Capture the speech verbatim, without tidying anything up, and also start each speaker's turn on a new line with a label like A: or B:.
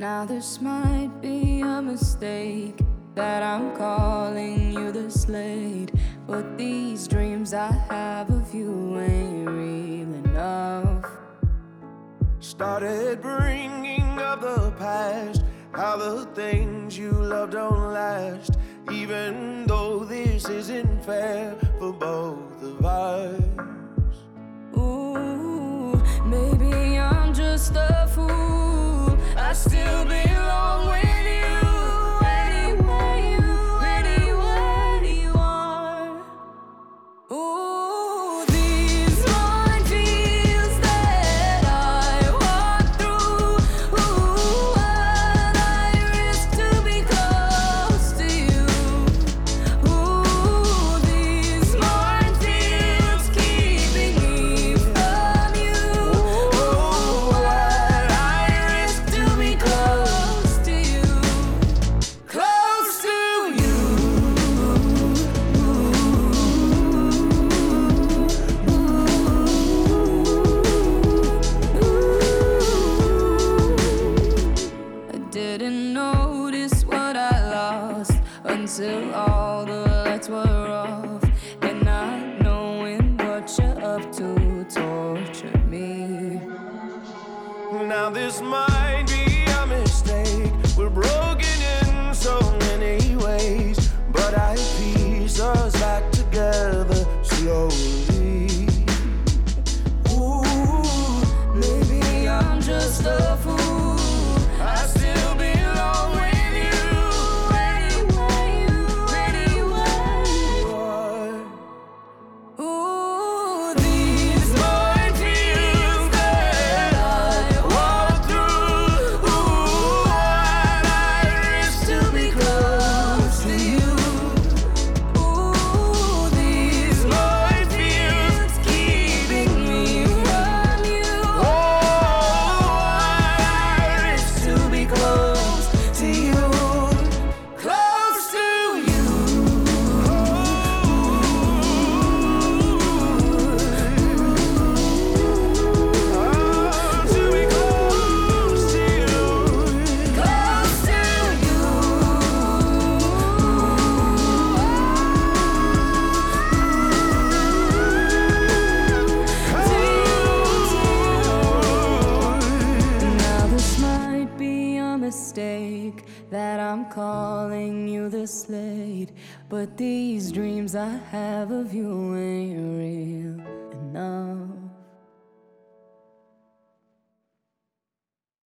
A: Now this might be a mistake that I'm calling you the Slade, but these dreams I have of you ain't real enough.
B: Started bringing up the past, how the things you love don't last, even though this isn't fair for both of us.
A: Ooh, maybe I'm just a fool. I still belong with you anywhere you, anywhere you are. Ooh, these minefields that I walk through. Ooh, what I risk to be close to you. Ooh, these minefields keeping me from you. Ooh, what I risk to be close to you, close to you. I didn't notice what I lost until all the lights were off, and not knowing what you're up to tortured me.
B: Now this might be a mistake, we're broken in so many ways, but I piece us back together slowly.
A: Ooh, maybe I'm just a fool. I still belong with you anywhere you, anywhere you are. Ooh, these minefields that I walk through. Ooh, what I risk to be close to you. Ooh, these minefields keeping me from you. Oh, what I risk to be close to you, close to you.
B: To be close to you.
A: Close to you. Now this might be a mistake that I'm calling you the Slade, but these dreams I have of you ain't